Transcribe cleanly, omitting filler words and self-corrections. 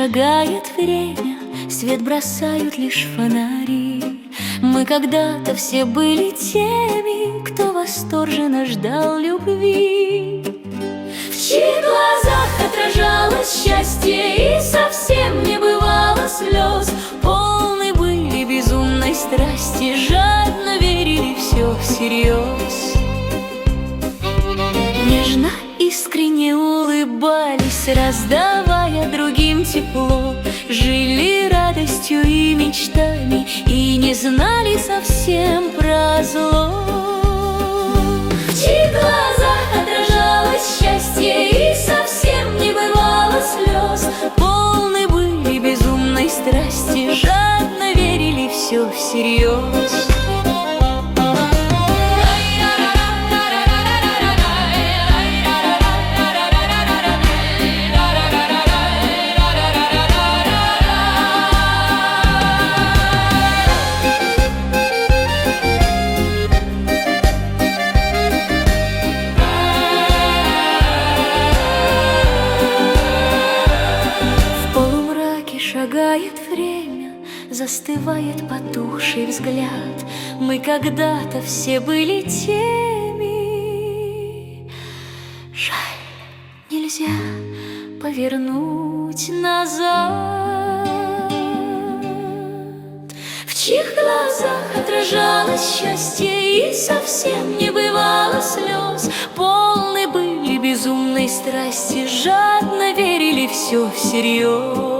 шагает время, свет бросают лишь фонари. Мы когда-то все были теми, кто восторженно ждал любви, в чьих глазах отражалось счастье и совсем не бывало слез. Полны были безумной страсти, жадно верили все всерьез. Нежно, искренне улыбались, раздавая другим тепло. Жили радостью и мечтами и не знали совсем про зло. В чьих глазах отражалось счастье и совсем не бывало слез. Полны были безумной страсти, жадно верили все всерьез. Шагает время, застывает потухший взгляд. Мы когда-то все были теми. Жаль, нельзя повернуть назад. В чьих глазах отражалось счастье и совсем не бывало слез. Полны были безумной страсти, жадно верили все всерьез.